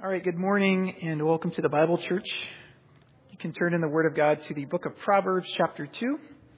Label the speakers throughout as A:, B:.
A: All right, good morning and welcome to the Bible Church. You can turn in the Word of God to the book of Proverbs, chapter 2.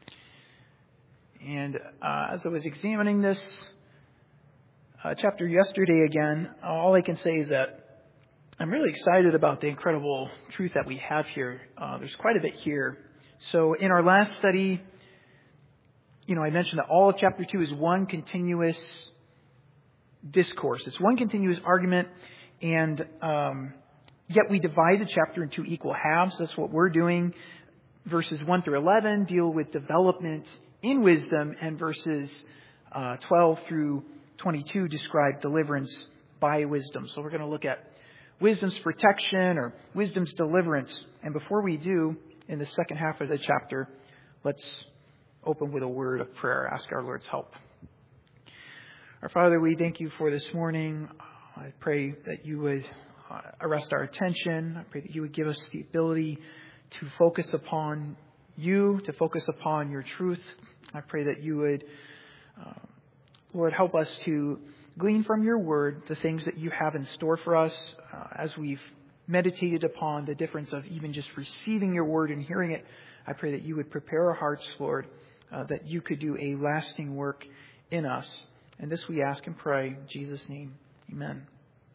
A: And as I was examining this chapter yesterday again, all I can say is that I'm really excited about the incredible truth that we have here. There's quite a bit here. So in our last study, I mentioned that all of chapter 2 is one continuous discourse. It's one continuous argument. And yet we divide the chapter into equal halves. That's what we're doing. Verses 1 through 11 deal with development in wisdom, and verses 12 through 22 describe deliverance by wisdom. So we're going to look at wisdom's protection or wisdom's deliverance. And before we do, in the second half of the chapter, let's open with a word of prayer. Ask our Lord's help. Our Father, we thank you for this morning. I pray that you would arrest our attention. I pray that you would give us the ability to focus upon you, to focus upon your truth. I pray that you would, Lord, help us to glean from your word the things that you have in store for us as we've meditated upon the difference of even just receiving your word and hearing it. I pray that you would prepare our hearts, Lord, that you could do a lasting work in us. And this we ask and pray in Jesus' name. Amen.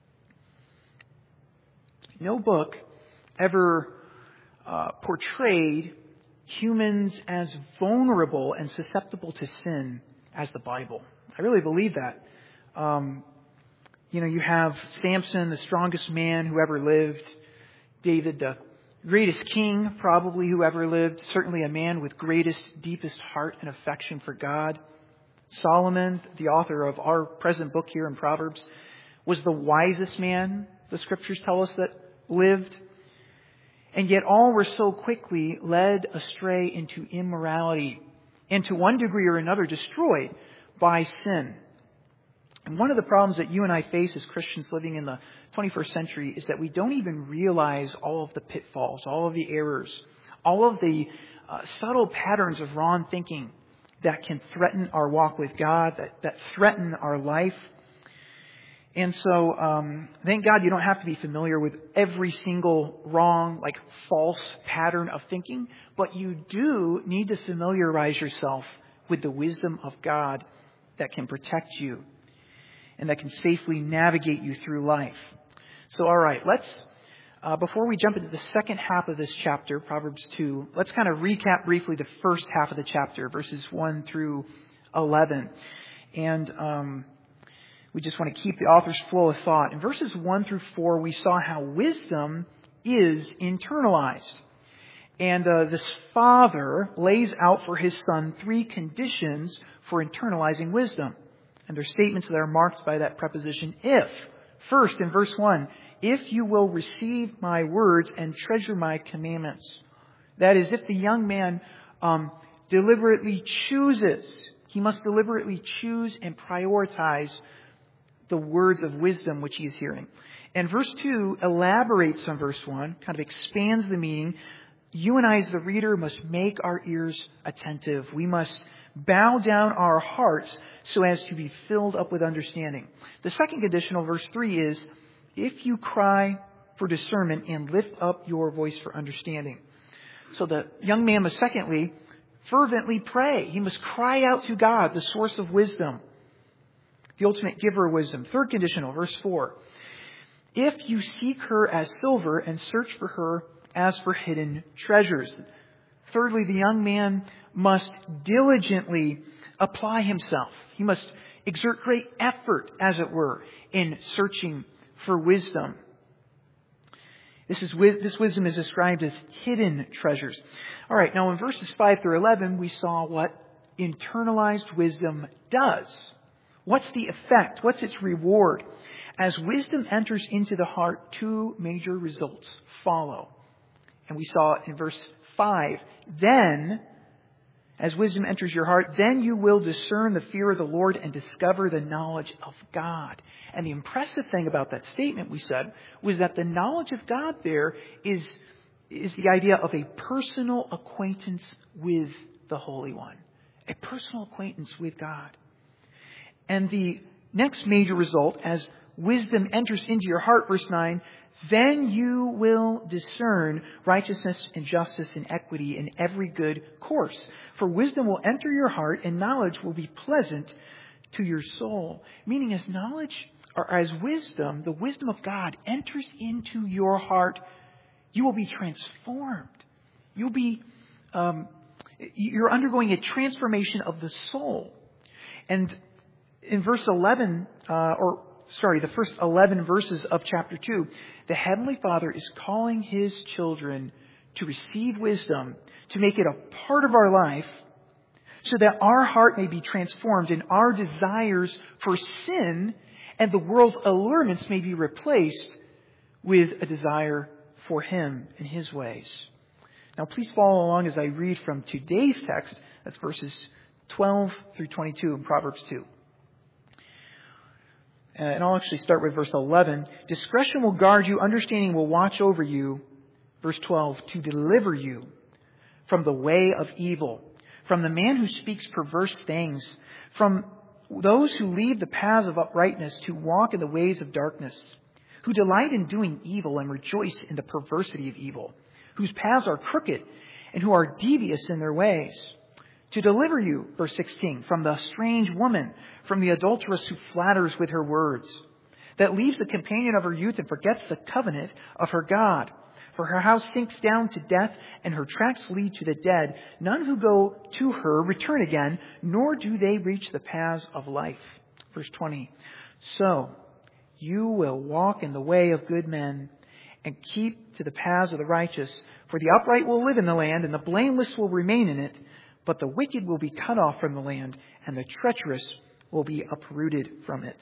A: No book ever portrayed humans as vulnerable and susceptible to sin as the Bible. I really believe that. You have Samson, the strongest man who ever lived. David, the greatest king probably who ever lived. Certainly a man with greatest, deepest heart and affection for God. Solomon, the author of our present book here in Proverbs, was the wisest man, the scriptures tell us, that lived. And yet all were so quickly led astray into immorality and to one degree or another destroyed by sin. And one of the problems that you and I face as Christians living in the 21st century is that we don't even realize all of the pitfalls, all of the errors, all of the subtle patterns of wrong thinking that can threaten our walk with God, that threaten our life. And so, thank God you don't have to be familiar with every single wrong, false pattern of thinking, but you do need to familiarize yourself with the wisdom of God that can protect you and that can safely navigate you through life. So, all right, let's, before we jump into the second half of this chapter, Proverbs 2, let's kind of recap briefly the first half of the chapter, verses 1 through 11. And we just want to keep the author's flow of thought. In verses 1 through 4, we saw how wisdom is internalized. And this father lays out for his son 3 conditions for internalizing wisdom. And they're statements that are marked by that preposition if. First, in verse 1, if you will receive my words and treasure my commandments. That is, if the young man deliberately chooses, he must deliberately choose and prioritize the words of wisdom which he is hearing. And verse 2 elaborates on verse 1, kind of expands the meaning. You and I as the reader must make our ears attentive. We must bow down our hearts so as to be filled up with understanding. The second conditional, verse 3, is if you cry for discernment and lift up your voice for understanding. So the young man must secondly fervently pray. He must cry out to God, the source of wisdom, the ultimate giver of wisdom. Third conditional, verse 4. If you seek her as silver and search for her as for hidden treasures. Thirdly, the young man must diligently apply himself. He must exert great effort, as it were, in searching for wisdom. This wisdom is described as hidden treasures. All right, now in verses 5 through 11, we saw what internalized wisdom does. What's the effect? What's its reward? As wisdom enters into the heart, 2 major results follow. And we saw in verse 5, then, as wisdom enters your heart, then you will discern the fear of the Lord and discover the knowledge of God. And the impressive thing about that statement, we said, was that the knowledge of God there is the idea of a personal acquaintance with the Holy One. A personal acquaintance with God. And the next major result, as wisdom enters into your heart, verse 9, then you will discern righteousness and justice and equity in every good course. For wisdom will enter your heart, and knowledge will be pleasant to your soul. Meaning, as knowledge, or as wisdom, the wisdom of God enters into your heart, you will be transformed. You're undergoing a transformation of the soul. And in verse 11, the first 11 verses of chapter 2, the Heavenly Father is calling His children to receive wisdom, to make it a part of our life, so that our heart may be transformed and our desires for sin and the world's allurements may be replaced with a desire for Him and His ways. Now please follow along as I read from today's text. That's verses 12 through 22 in Proverbs 2. And I'll actually start with verse 11. Discretion will guard you, understanding will watch over you. Verse 12, to deliver you from the way of evil, from the man who speaks perverse things, from those who leave the paths of uprightness to walk in the ways of darkness, who delight in doing evil and rejoice in the perversity of evil, whose paths are crooked and who are devious in their ways. To deliver you, verse 16, from the strange woman, from the adulteress who flatters with her words, that leaves the companion of her youth and forgets the covenant of her God. For her house sinks down to death, and her tracks lead to the dead. None who go to her return again, nor do they reach the paths of life. Verse 20, so you will walk in the way of good men and keep to the paths of the righteous. For the upright will live in the land, and the blameless will remain in it. But the wicked will be cut off from the land, and the treacherous will be uprooted from it.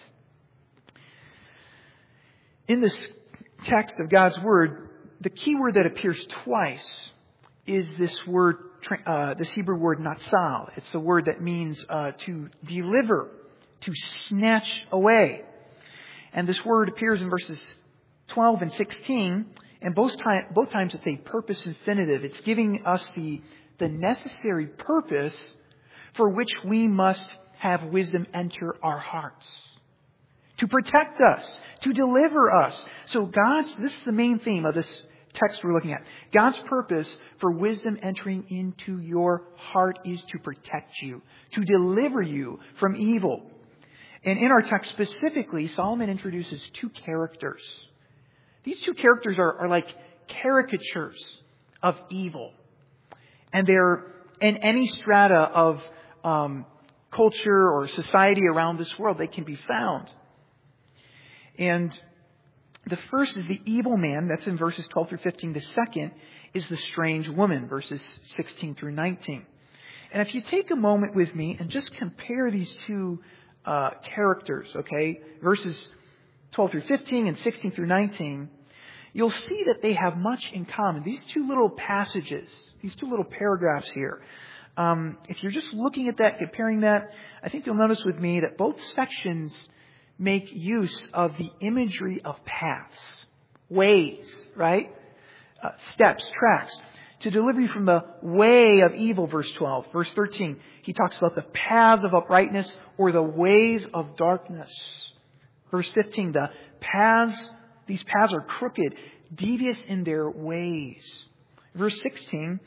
A: In this text of God's Word, the key word that appears twice is this word, this Hebrew word natsal. It's the word that means to deliver, to snatch away. And this word appears in verses 12 and 16, and both times it's a purpose infinitive. It's giving us the necessary purpose for which we must have wisdom enter our hearts. To protect us, to deliver us. So this is the main theme of this text we're looking at. God's purpose for wisdom entering into your heart is to protect you, to deliver you from evil. And in our text specifically, Solomon introduces two characters. These two characters are like caricatures of evil. And they're in any strata of culture or society around this world, they can be found. And the first is the evil man, that's in verses 12 through 15. The second is the strange woman, verses 16 through 19. And if you take a moment with me and just compare these two characters, okay, verses 12 through 15 and 16 through 19, you'll see that they have much in common. These two little passages, these two little paragraphs here, if you're just looking at that, comparing that, I think you'll notice with me that both sections make use of the imagery of paths, ways, right? Steps, tracks. To deliver you from the way of evil, verse 12. Verse 13, he talks about the paths of uprightness or the ways of darkness. Verse 15, these paths are crooked, devious in their ways. Verse 16,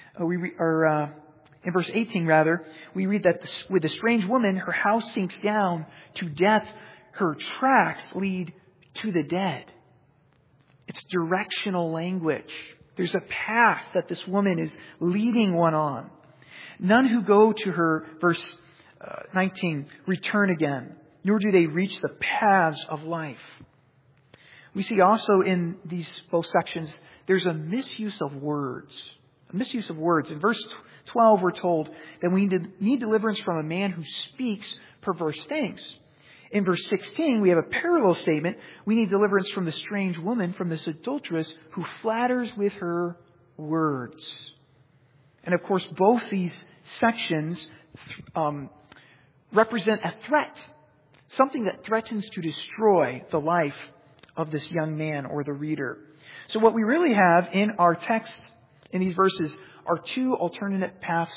A: in verse 18 rather, we read that with the strange woman, her house sinks down to death. Her tracks lead to the dead. It's directional language. There's a path that this woman is leading one on. None who go to her, verse 19, return again, nor do they reach the paths of life. We see also in these both sections, there's a misuse of words. A misuse of words. In verse 12, we're told that we need deliverance from a man who speaks perverse things. In verse 16, we have a parallel statement. We need deliverance from the strange woman, from this adulteress who flatters with her words. And of course, both these sections represent a threat. Something that threatens to destroy the life of this young man or the reader. So what we really have in our text in these verses are two alternative paths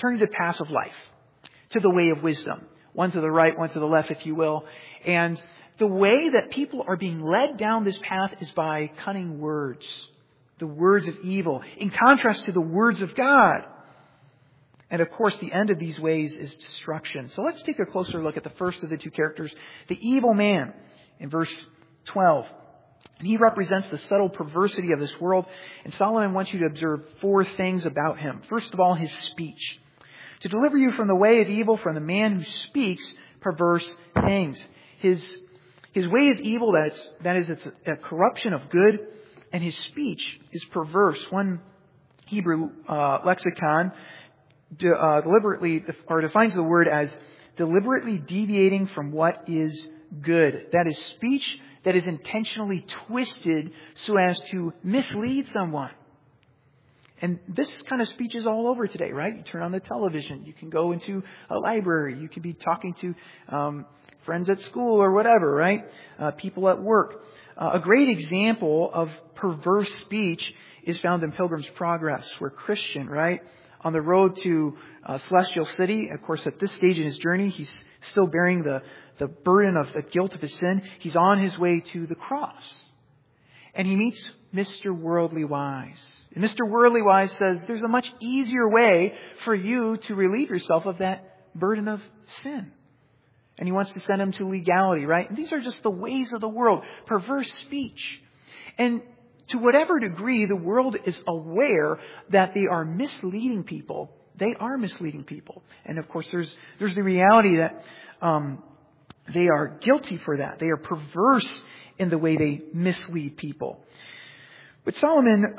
A: of life to the way of wisdom. One to the right, one to the left, if you will. And The way that people are being led down this path is by cunning words. The words of evil, in contrast to the words of God. And of course, the end of these ways is destruction. So let's take a closer look at the first of the two characters, the evil man, in verse 12. And he represents the subtle perversity of this world. And Solomon wants you to observe 4 things about him. First of all, his speech. To deliver you from the way of evil, from the man who speaks perverse things. His way is evil, that is, it's a corruption of good, and his speech is perverse. One Hebrew lexicon deliberately defines the word as deliberately deviating from what is good. That is speech that is intentionally twisted so as to mislead someone. And this kind of speech is all over today, right? You turn on the television, you can go into a library, you can be talking to friends at school or whatever, right? People at work. A great example of perverse speech is found in Pilgrim's Progress, where Christian, right, on the road to Celestial City, of course, at this stage in his journey, he's still bearing the burden of the guilt of his sin. He's on his way to the cross. And he meets Mr. Worldly Wise. And Mr. Worldly Wise says, there's a much easier way for you to relieve yourself of that burden of sin. And he wants to send him to legality, right? And these are just the ways of the world. Perverse speech. And to whatever degree the world is aware that they are misleading people, they are misleading people. And of course, there's the reality that they are guilty for that. They are perverse in the way they mislead people. But Solomon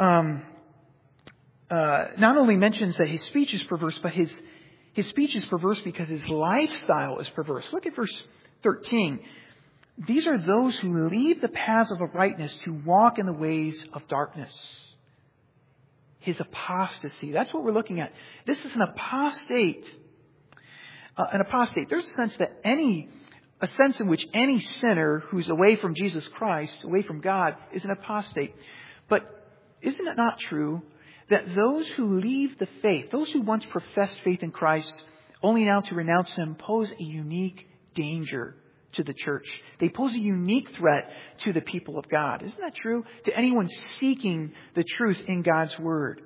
A: not only mentions that his speech is perverse, but his speech is perverse because his lifestyle is perverse. Look at verse 13. These are those who leave the paths of uprightness to walk in the ways of darkness. His apostasy. That's what we're looking at. This is an apostate. There's a sense in which any sinner who's away from Jesus Christ, away from God, is an apostate. But isn't it not true that those who leave the faith, those who once professed faith in Christ, only now to renounce Him, pose a unique danger to the church? They pose a unique threat to the people of God. Isn't that true? To anyone seeking the truth in God's Word.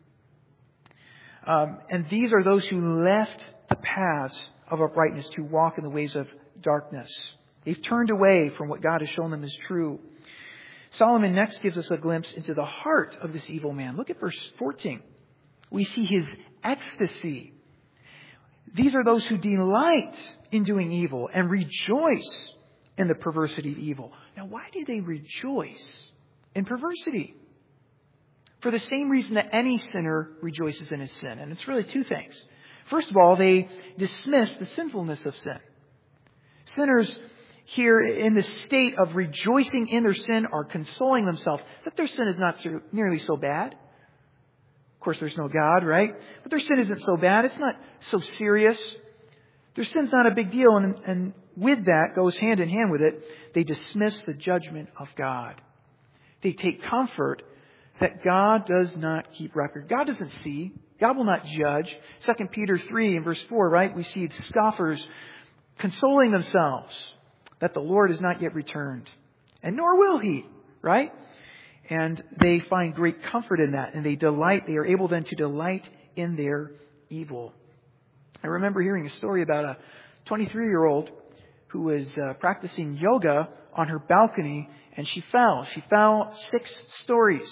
A: And these are those who left the paths of uprightness to walk in the ways of darkness. They've turned away from what God has shown them is true. Solomon next gives us a glimpse into the heart of this evil man. Look at verse 14. We see his ecstasy. These are those who delight in doing evil and rejoice in the perversity of evil. Now, why do they rejoice in perversity? For the same reason that any sinner rejoices in his sin. And it's really 2 things. First of all, they dismiss the sinfulness of sin. Sinners here in the state of rejoicing in their sin are consoling themselves that their sin is not nearly so bad. Of course, there's no God, right? But their sin isn't so bad. It's not so serious. Their sin's not a big deal. And with that, goes hand in hand with it, they dismiss the judgment of God. They take comfort that God does not keep record. God doesn't see. God will not judge. 2 Peter 3 in verse 4, right? We see the scoffers consoling themselves that the Lord has not yet returned. And nor will He, right? And they find great comfort in that. And they are able then to delight in their evil. I remember hearing a story about a 23-year-old who was practicing yoga on her balcony, and she fell. She fell 6 stories.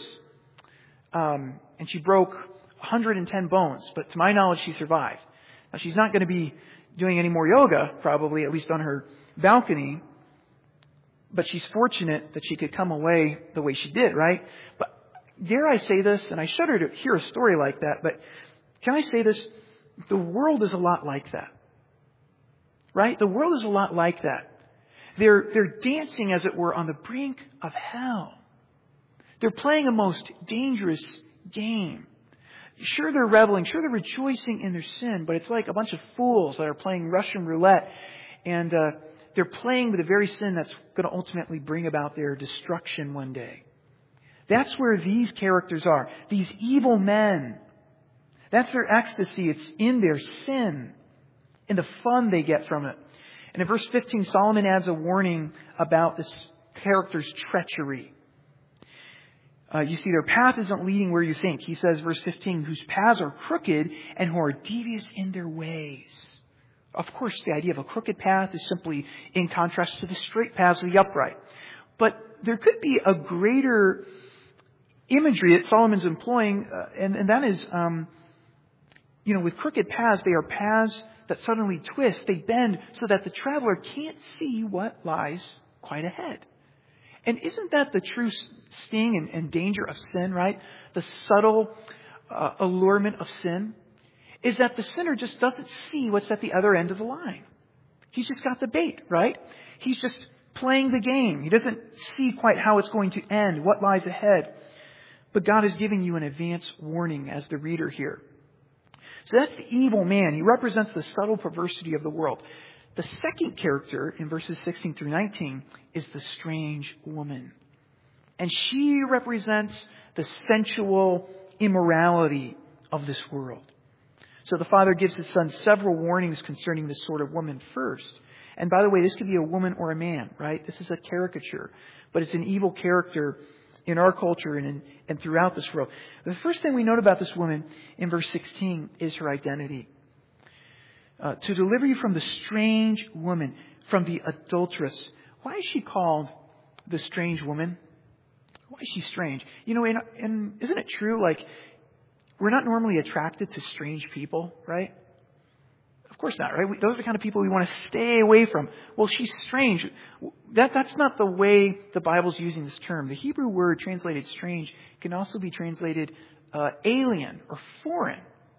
A: And she broke 110 bones. But to my knowledge, she survived. Now, she's not going to be doing any more yoga, probably, at least on her balcony. But she's fortunate that she could come away the way she did, right? But dare I say this, and I shudder to hear a story like that, but can I say this? The world is a lot like that. Right? The world is a lot like that. They're dancing, as it were, on the brink of hell. They're playing a most dangerous game. Sure, they're reveling. Sure, they're rejoicing in their sin, but it's like a bunch of fools that are playing Russian roulette, and they're playing with the very sin that's going to ultimately bring about their destruction one day. That's where these characters are. These evil men. That's their ecstasy. It's in their sin, in the fun they get from it. And in verse 15, Solomon adds a warning about this character's treachery. You see, their path isn't leading where you think. He says, verse 15, whose paths are crooked and who are devious in their ways. Of course, the idea of a crooked path is simply in contrast to the straight paths of the upright. But there could be a greater imagery that Solomon's employing, and that is, with crooked paths, they are paths that suddenly twist, they bend so that the traveler can't see what lies quite ahead. And isn't that the true sting and danger of sin, right? The subtle allurement of sin is that the sinner just doesn't see what's at the other end of the line. He's just got the bait, right? He's just playing the game. He doesn't see quite how it's going to end, what lies ahead. But God is giving you an advance warning as the reader here. So that's the evil man. He represents the subtle perversity of the world. The second character in verses 16 through 19 is the strange woman. And she represents the sensual immorality of this world. So the father gives his son several warnings concerning this sort of woman first. And by the way, this could be a woman or a man, right? This is a caricature. But it's an evil character in our culture and throughout this world. The first thing we note about this woman in verse 16 is her identity. To deliver you from the strange woman, from the adulteress. Why is she called the strange woman? Why is she strange? And isn't it true, we're not normally attracted to strange people, right? Of course not, right? Those are the kind of people we want to stay away from. Well, she's strange. That's not the way the Bible's using this term. The Hebrew word translated strange can also be translated alien or foreign.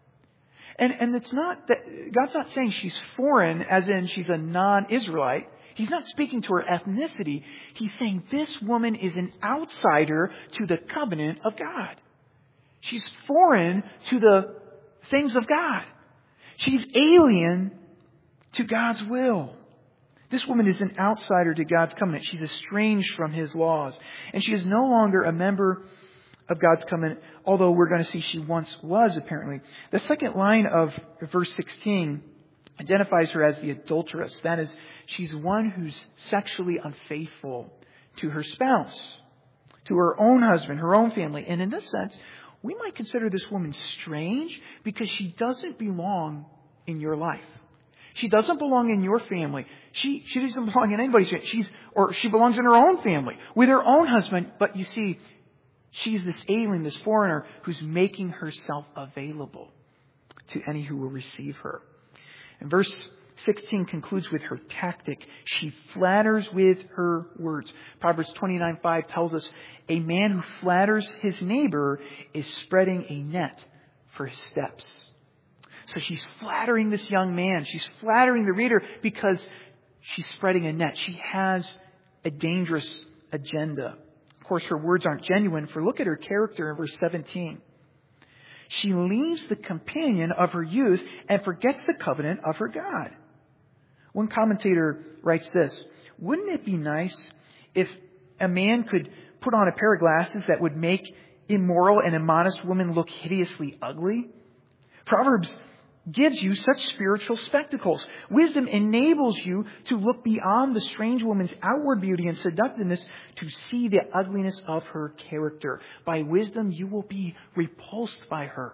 A: And it's not that God's not saying she's foreign as in she's a non-Israelite. He's not speaking to her ethnicity. He's saying this woman is an outsider to the covenant of God. She's foreign to the things of God. She's alien to God's will. This woman is an outsider to God's covenant. She's estranged from His laws. And she is no longer a member of God's covenant, although we're going to see she once was, apparently. The second line of verse 16 identifies her as the adulteress. That is, she's one who's sexually unfaithful to her spouse, to her own husband, her own family. And in this sense, we might consider this woman strange because she doesn't belong in your life. She doesn't belong in your family. She doesn't belong in anybody's family. She belongs in her own family with her own husband. But you see, she's this alien, this foreigner who's making herself available to any who will receive her. And verse 16 concludes with her tactic. She flatters with her words. Proverbs 29:5 tells us, a man who flatters his neighbor is spreading a net for his steps. So she's flattering this young man. She's flattering the reader because she's spreading a net. She has a dangerous agenda. Of course, her words aren't genuine, for look at her character in verse 17. She leaves the companion of her youth and forgets the covenant of her God. One commentator writes this, wouldn't it be nice if a man could put on a pair of glasses that would make immoral and immodest women look hideously ugly? Proverbs gives you such spiritual spectacles. Wisdom enables you to look beyond the strange woman's outward beauty and seductiveness to see the ugliness of her character. By wisdom, you will be repulsed by her.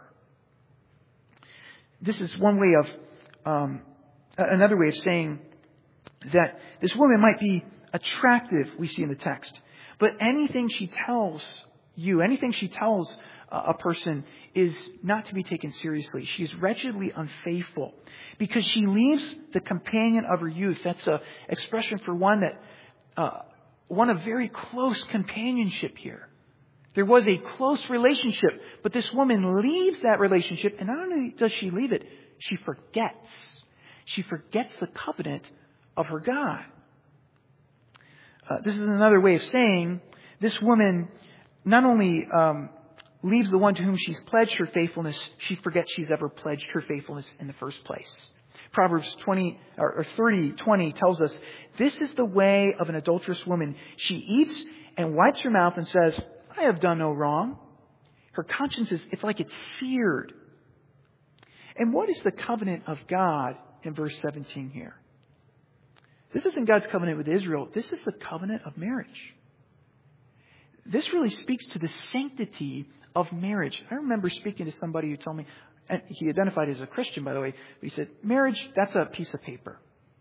A: This is one way of, another way of saying that this woman might be attractive, we see in the text. But anything she tells you, anything she tells a person is not to be taken seriously. She's wretchedly unfaithful because she leaves the companion of her youth. That's an expression for one of very close companionship here. There was a close relationship, but this woman leaves that relationship, and not only does she leave it, she forgets. She forgets the covenant of her God. This is another way of saying this woman not only leaves the one to whom she's pledged her faithfulness, she forgets she's ever pledged her faithfulness in the first place. Proverbs 30:20 tells us, this is the way of an adulterous woman. She eats and wipes her mouth and says, I have done no wrong. Her conscience it's like it's seared. And what is the covenant of God in verse 17 here? This isn't God's covenant with Israel. This is the covenant of marriage. This really speaks to the sanctity of marriage. I remember speaking to somebody who told me, and he identified as a Christian, by the way, but he said, marriage, that's a piece of paper.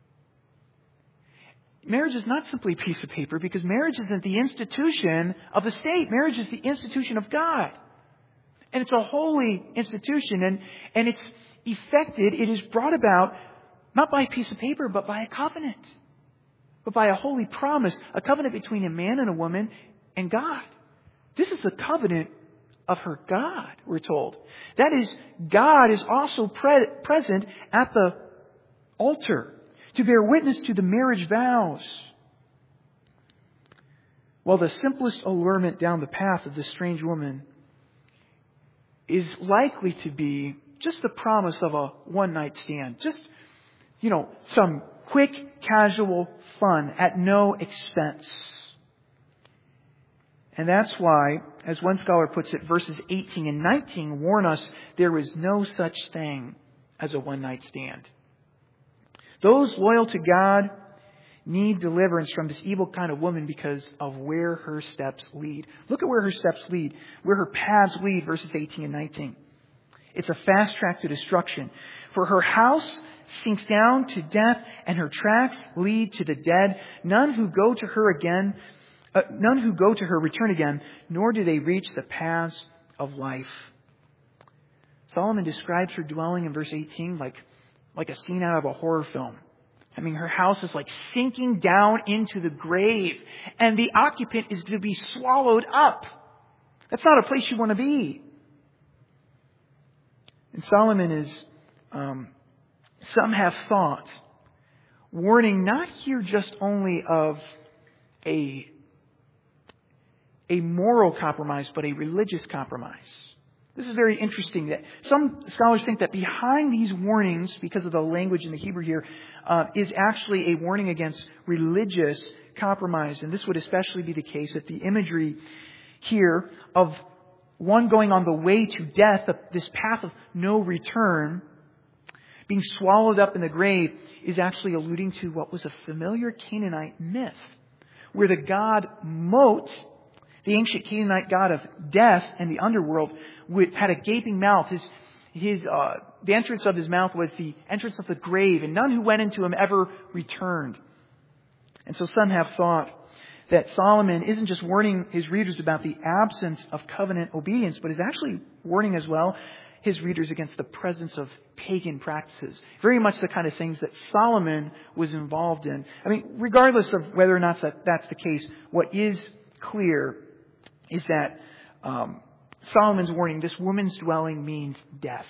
A: Marriage is not simply a piece of paper because marriage isn't the institution of the state. Marriage is the institution of God. And it's a holy institution, and it's effected, it is brought about not by a piece of paper, but by a covenant. But by a holy promise, a covenant between a man and a woman and God. This is the covenant of her God, we're told. That is, God is also present at the altar to bear witness to the marriage vows. While the simplest allurement down the path of this strange woman is likely to be just the promise of a one-night stand. Just, some quick, casual fun at no expense. And that's why, as one scholar puts it, verses 18 and 19 warn us there is no such thing as a one-night stand. Those loyal to God need deliverance from this evil kind of woman because of where her steps lead. Look at where her steps lead, where her paths lead, verses 18 and 19. It's a fast track to destruction. For her house sinks down to death, and her tracks lead to the dead. None who go to her return again, nor do they reach the paths of life. Solomon describes her dwelling in verse 18 like a scene out of a horror film. I mean, her house is like sinking down into the grave, and the occupant is to be swallowed up. That's not a place you want to be. And Solomon is, some have thought, warning not here just only of a moral compromise, but a religious compromise. This is very interesting that some scholars think that behind these warnings, because of the language in the Hebrew here, is actually a warning against religious compromise. And this would especially be the case if the imagery here of one going on the way to death, this path of no return, being swallowed up in the grave, is actually alluding to what was a familiar Canaanite myth, where the god Mot, the ancient Canaanite god of death and the underworld, had a gaping mouth. The entrance of his mouth was the entrance of the grave, and none who went into him ever returned. And so some have thought that Solomon isn't just warning his readers about the absence of covenant obedience, but is actually warning as well his readers against the presence of pagan practices. Very much the kind of things that Solomon was involved in. I mean, regardless of whether or not that's the case, what is clear is that Solomon's warning, this woman's dwelling means death.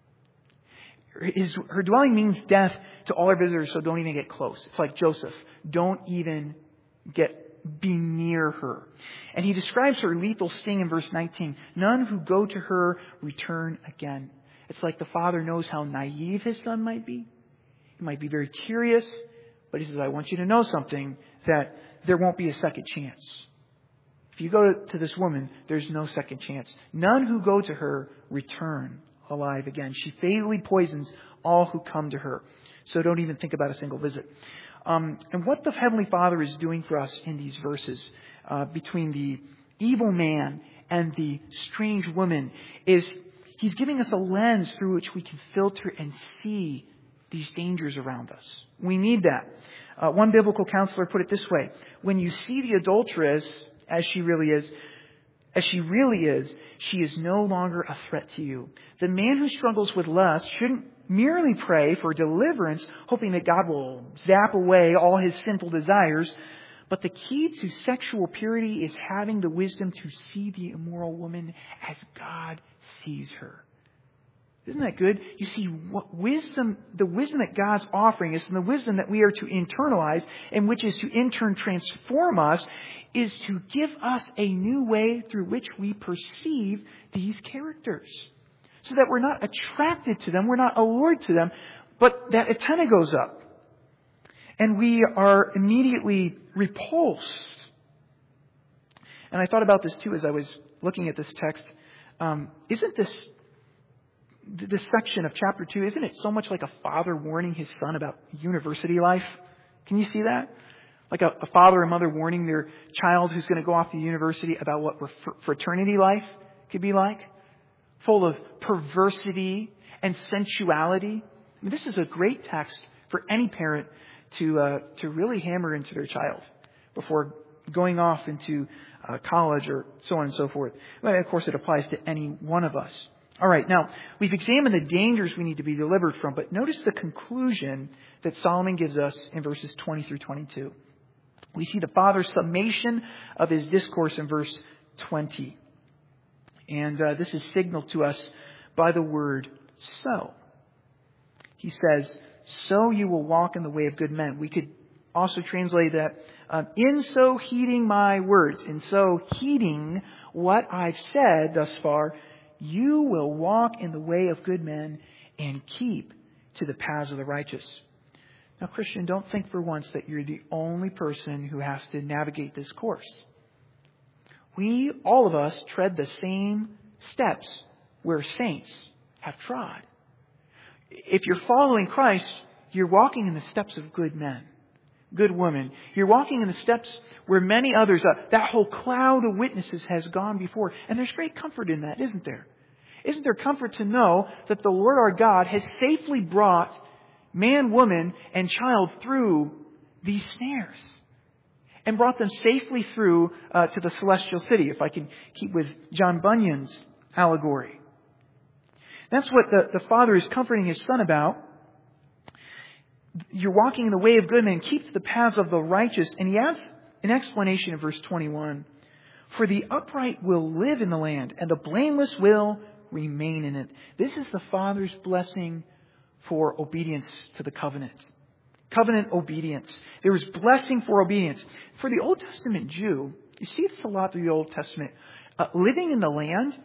A: Her dwelling means death to all her visitors, so don't even get close. It's like Joseph. Don't even be near her. And he describes her lethal sting in verse 19. None who go to her return again. It's like the father knows how naive his son might be. He might be very curious, but he says, I want you to know something, that there won't be a second chance. If you go to this woman, there's no second chance. None who go to her return alive again. She fatally poisons all who come to her. So don't even think about a single visit. And what the Heavenly Father is doing for us in these verses, between the evil man and the strange woman, is He's giving us a lens through which we can filter and see these dangers around us. We need that. One biblical counselor put it this way: when you see the adulteress as she really is, she is no longer a threat to you. The man who struggles with lust shouldn't merely pray for deliverance, hoping that God will zap away all his sinful desires. But the key to sexual purity is having the wisdom to see the immoral woman as God sees her. Isn't that good? You see, what wisdom, the wisdom that God's offering us, and the wisdom that we are to internalize, and which is to in turn transform us, is to give us a new way through which we perceive these characters. So that we're not attracted to them, we're not allured to them, but that antenna goes up. And we are immediately repulsed. And I thought about this too as I was looking at this text. Isn't this section of chapter 2, isn't it so much like a father warning his son about university life? Can you see that? Like a father or mother warning their child who's going to go off to university about what fraternity life could be like. Full of perversity and sensuality. I mean, this is a great text for any parent to really hammer into their child before going off into college or so on and so forth. Well, of course, it applies to any one of us. All right, now, we've examined the dangers we need to be delivered from, but notice the conclusion that Solomon gives us in verses 20 through 22. We see the Father's summation of his discourse in verse 20. And this is signaled to us by the word so. He says, so you will walk in the way of good men. We could also translate that, in so heeding my words, in so heeding what I've said thus far, you will walk in the way of good men and keep to the paths of the righteous. Now, Christian, don't think for once that you're the only person who has to navigate this course. We, all of us, tread the same steps where saints have trod. If you're following Christ, you're walking in the steps of good men, good women. You're walking in the steps where many others, that whole cloud of witnesses has gone before. And there's great comfort in that, isn't there? Isn't there comfort to know that the Lord our God has safely brought man, woman, and child through these snares and brought them safely through to the celestial city, if I can keep with John Bunyan's allegory. That's what the Father is comforting His Son about. You're walking in the way of good men. Keep to the paths of the righteous. And He adds an explanation in verse 21. For the upright will live in the land, and the blameless will remain in it. This is the Father's blessing for obedience to the covenant. Covenant obedience. There is blessing for obedience. For the Old Testament Jew, you see this a lot through the Old Testament. Living in the land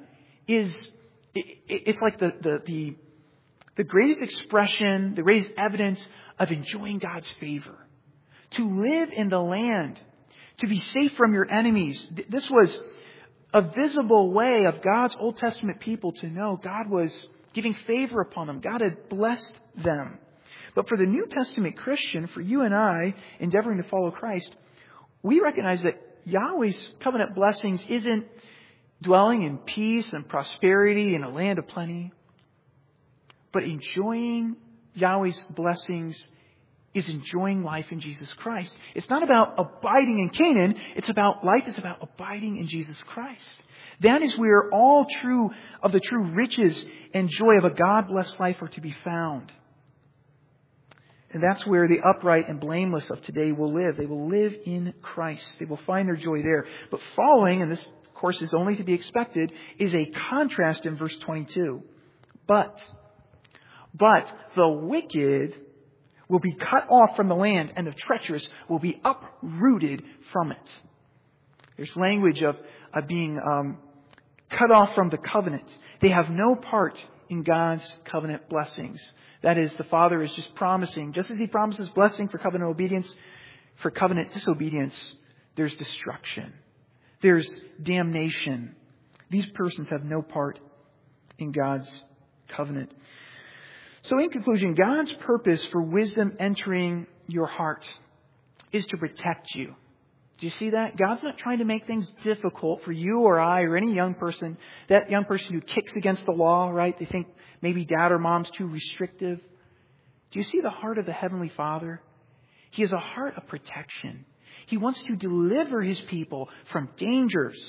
A: it's like the greatest expression, the greatest evidence of enjoying God's favor. To live in the land, to be safe from your enemies. This was a visible way of God's Old Testament people to know God was giving favor upon them. God had blessed them. But for the New Testament Christian, for you and I, endeavoring to follow Christ, we recognize that Yahweh's covenant blessings isn't dwelling in peace and prosperity in a land of plenty, but enjoying Yahweh's blessings is enjoying life in Jesus Christ. It's not about abiding in Canaan. Life is about abiding in Jesus Christ. That is where all of the true riches and joy of a God-blessed life are to be found. And that's where the upright and blameless of today will live. They will live in Christ. They will find their joy there. But following, and this of course is only to be expected, is a contrast in verse 22. But the wicked will be cut off from the land, and the treacherous will be uprooted from it. There's language of being cut off from the covenant. They have no part in God's covenant blessings. That is, the Father is just promising, just as He promises blessing for covenant obedience, for covenant disobedience, there's destruction. There's damnation. These persons have no part in God's covenant. So in conclusion, God's purpose for wisdom entering your heart is to protect you. Do you see that? God's not trying to make things difficult for you or I or any young person. That young person who kicks against the law, right? They think maybe dad or mom's too restrictive. Do you see the heart of the Heavenly Father? He has a heart of protection. He wants to deliver His people from dangers.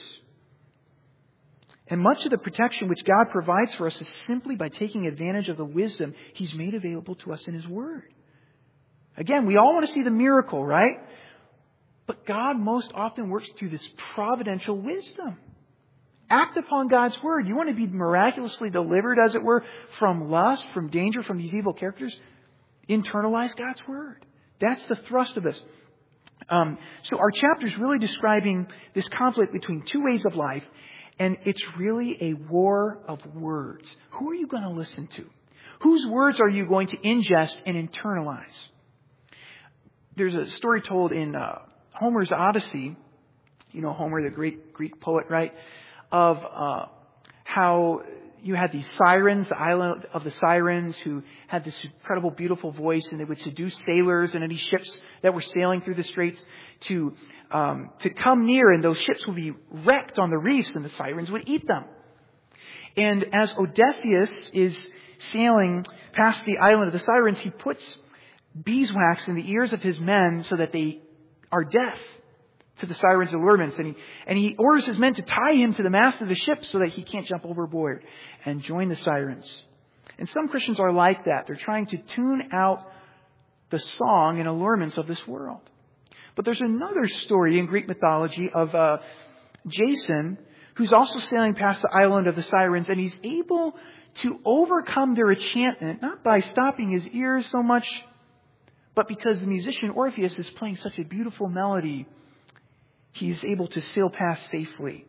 A: And much of the protection which God provides for us is simply by taking advantage of the wisdom He's made available to us in His Word. Again, we all want to see the miracle, right? But God most often works through this providential wisdom. Act upon God's Word. You want to be miraculously delivered, as it were, from lust, from danger, from these evil characters? Internalize God's Word. That's the thrust of this. So our chapter is really describing this conflict between two ways of life. And it's really a war of words. Who are you going to listen to? Whose words are you going to ingest and internalize? There's a story told in Homer's Odyssey. You know Homer, the great Greek poet, right? Of how you had these sirens, the island of the sirens, who had this incredible, beautiful voice, and they would seduce sailors and any ships that were sailing through the straits to come near, and those ships would be wrecked on the reefs, and the sirens would eat them. And as Odysseus is sailing past the island of the sirens, he puts beeswax in the ears of his men so that they are deaf to the sirens' allurements. And he orders his men to tie him to the mast of the ship so that he can't jump overboard and join the sirens. And some Christians are like that. They're trying to tune out the song and allurements of this world. But there's another story in Greek mythology of Jason, who's also sailing past the island of the sirens, and he's able to overcome their enchantment, not by stopping his ears so much, but because the musician Orpheus is playing such a beautiful melody, he's able to sail past safely.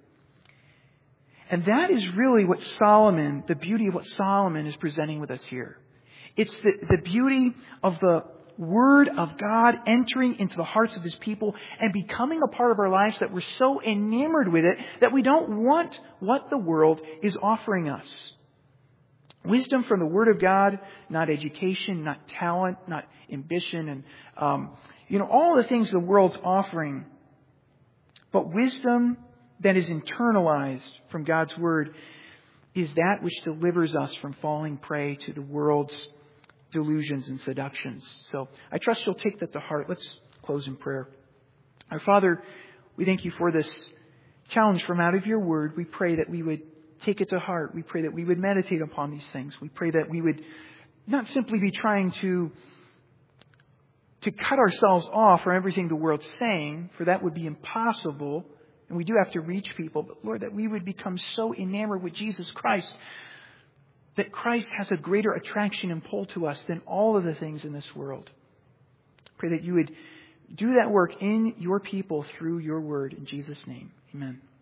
A: And that is really what Solomon, the beauty of what Solomon is presenting with us here. It's the beauty of the Word of God entering into the hearts of His people and becoming a part of our lives that we're so enamored with it that we don't want what the world is offering us. Wisdom from the Word of God, not education, not talent, not ambition, and all the things the world's offering. But wisdom that is internalized from God's Word is that which delivers us from falling prey to the world's delusions and seductions. So I trust you'll take that to heart. Let's close in prayer. Our Father, we thank you for this challenge from out of your Word. We pray that we would take it to heart. We pray that we would meditate upon these things. We pray that we would not simply be trying to cut ourselves off from everything the world's saying, for that would be impossible, and we do have to reach people. But Lord, that we would become so enamored with Jesus Christ that Christ has a greater attraction and pull to us than all of the things in this world. Pray that you would do that work in your people through your Word. In Jesus' name, amen.